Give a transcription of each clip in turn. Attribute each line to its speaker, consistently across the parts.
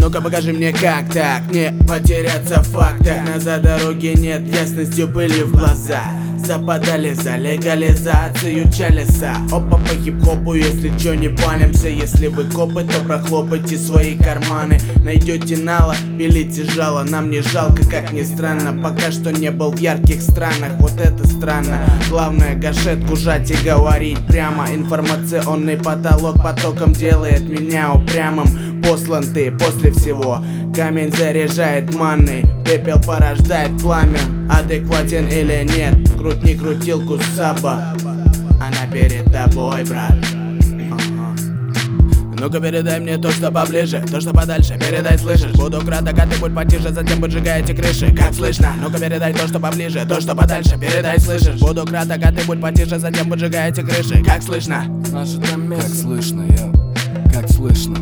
Speaker 1: Ну-ка покажи мне, как так не потеряться в фактах. На дороге нет ясности, пыли в глаза. Западали за легализацию чалиса. Опа по хип-хопу, если чё не палимся. Если вы копы, то прохлопайте свои карманы. Найдете нало, пилите жало. Нам не жалко, как ни странно. Пока что не был в ярких странах, вот это странно. Главное гашетку жать и говорить прямо. Информационный потолок потоком делает меня упрямым. Послан ты после всего. Камень заряжает манной, пепел порождает пламя. Адекватен или нет, крутни крутилку саба. Она перед тобой, брат. Ну-ка передай мне то, что поближе, то, что подальше, передай, слышишь? Буду краток, а ты будь потише, затем поджигаете крыши. Как слышно? Ну-ка передай то, что поближе, то, что подальше, передай, слышишь? Буду краток, а ты будь потише, затем поджигаете крыши. Как слышно?
Speaker 2: Как слышно, как слышно,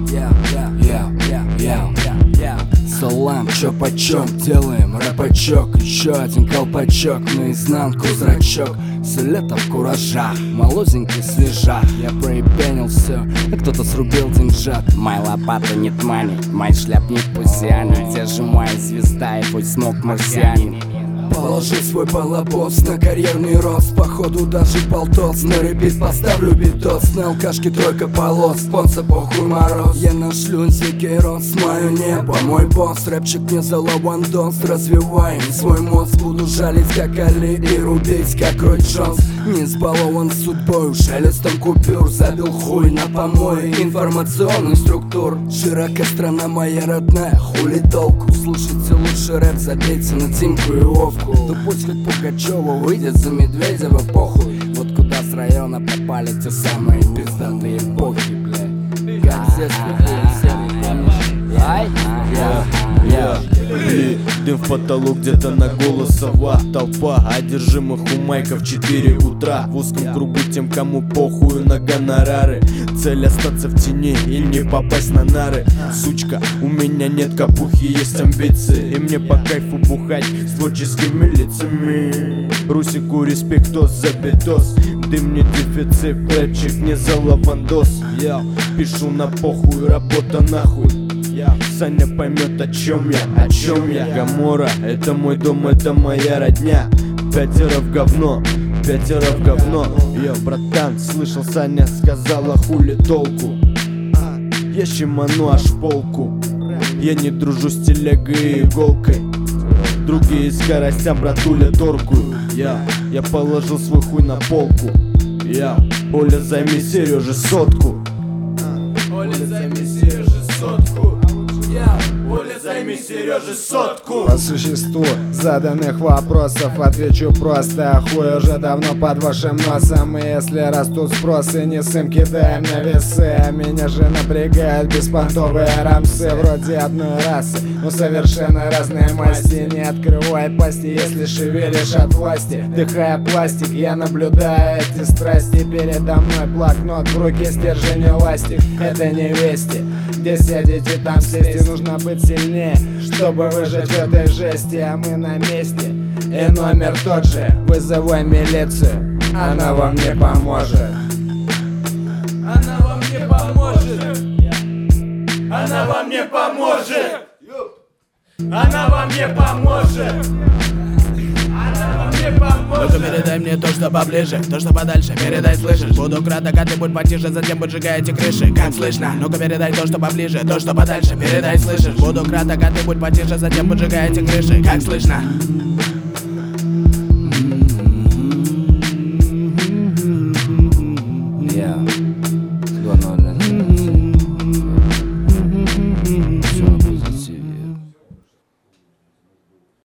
Speaker 2: салам, чё почем, делаем рэпачок. Еще один колпачок, наизнанку зрачок. Все лето в куражах, молоденький свежак. Я проебенил все, а кто-то срубил деньжат. Моя лопата нет мани, мой шляп не пузянин. Где же моя звезда и пусть смог марсианин. Положи свой балабос на карьерный рост. Походу даже полтос. На репит поставлю битос. На алкашке тройка полос. Спонсор похуй мороз. Я нашлю дикий рост. Мое небо, мой босс. Рэпчик не за лавандос. Развиваем свой мозг. Буду жалить как Али и рубить как Рой Джонс. Не избалован судьбой, шелестом купюр. Забил хуй на помой информационных структур. Широкая страна моя родная, хули толку. Слушайте лучше рэп, забейте на Тимку и Вовку. Да пусть хоть Пугачева выйдет за Медведева, похуй. Вот куда с района попали те самые пиздатые эпохи, блядь. Как здесь
Speaker 3: дым в потолок, где-то на голос сова. Толпа одержимых у майка в 4 утра. В узком кругу тем, кому похую на гонорары. Цель остаться в тени и не попасть на нары. Сучка, у меня нет капухи, есть амбиции. И мне по кайфу бухать с творческими лицами. Русику респектос за битос. Дым не дефицит, рэпчик не за лавандос. Я пишу на похуй, работа нахуй. Саня поймет, о чем я. Гамора, это мой дом, это моя родня. Пятеро в говно. Йо, братан, слышал, Саня сказала, хули толку. Я щеману аж полку. Я не дружу с телегой и иголкой. Другие скоростя, братуля, торкую. Я положил свой хуй на полку. Оля, займи Сереже сотку. Оля, займи Сереже сотку. Оля, займи Сереже сотку.
Speaker 4: По существу заданных вопросов отвечу просто. Хуй уже давно под вашим носом. И если растут спросы, не сым кидаем на весы. А меня же напрягают беспонтовые рамсы. Вроде одной расы, но совершенно разные масти. Не открывай пасти, если шевелишь от власти. Вдыхая пластик, я наблюдаю эти страсти. Передо мной блокнот, в руке стержень эластик. Это не вести, где сядете, там сесть. Нужно быть сильнее, чтобы выжить в этой жести. А мы на месте, и номер тот же. Вызывай милицию, она вам не поможет.
Speaker 3: Она вам не поможет. Она вам не поможет. Она вам не поможет.
Speaker 1: Ну-ка передай мне то, что поближе, то, что подальше, передай, слышишь? Буду краток, а ты будь потише, затем поджигаете крыши. Как слышно? Ну-ка передай то, что поближе, то, что подальше, передай, слышишь? Буду краток, а ты будь потише, затем поджигаете крыши. Как слышно?
Speaker 2: Yeah, 2-0.